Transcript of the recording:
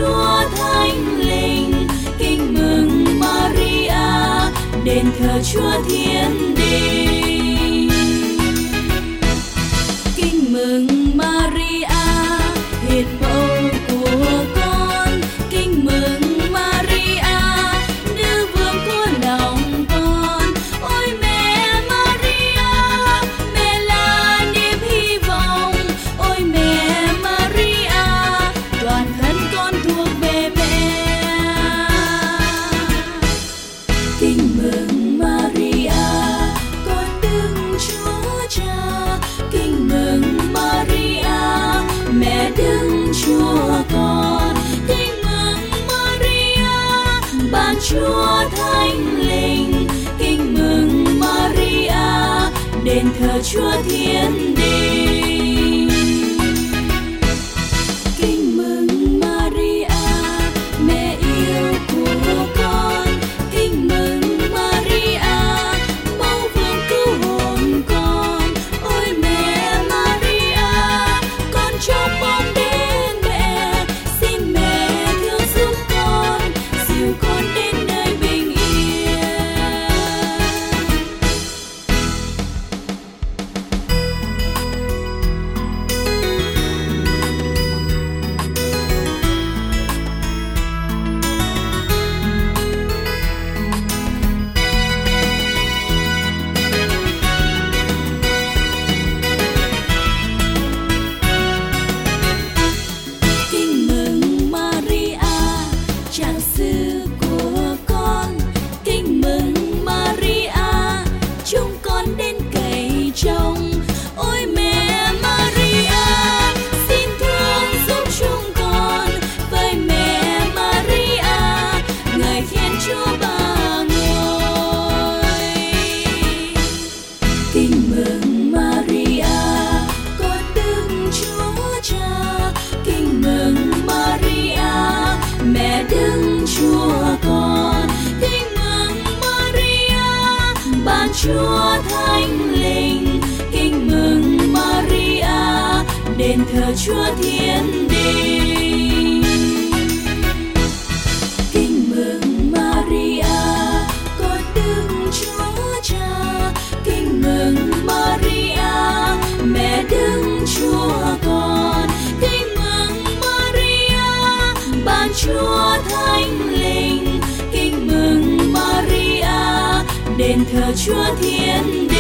Chúa Thánh Linh. Kinh mừng Maria, đền thờ Chúa Thiên Đình. Kinh mừng Maria, hiền mẫu của con. Kinh mừng Maria, nữ vương của lòng con. Ôi mẹ Maria, mẹ là niềm hy vọng. Ôi mẹ Maria, toàn thân con thuộc về mẹ. Kinh mừng Maria, con Đức Chúa Cha. Kinh mừng Maria, mẹ Đức Chúa Con. Kinh mừng Maria, ban Chúa Thánh Linh. Kinh mừng Maria, đền thờ Chúa Thiên Đình. Kinh mừng Maria, mẹ yêu của con. Kinh mừng Maria, mẫu vương cứu hồn con. Ôi mẹ Maria, con trông mong đến mẹ. Xin mẹ thương giúp con, dìu con đến nơi bình yên. Kinh mừng Maria, trạng sư của con. Kinh mừng Maria, chúng con đến cậy trông. Ôi mẹ Maria, xin thương giúp chúng con. Với mẹ Maria, ngợi khen Chúa Ba Ngôi. Kinh mừng Maria, con Đức Chúa Cha. Kinh mừng Maria, mẹ Đức Chúa Con. Kinh mừng Maria, ban Chúa Thánh Linh. Kinh mừng Maria, đền thờ Chúa Thiên Đình. Kinh mừng Maria, con Đức Chúa Cha. Kinh mừng Maria, mẹ Đức Chúa Con. Kinh mừng Maria, ban Chúa Thánh Linh. Kinh mừng Maria, đền thờ Chúa Thiên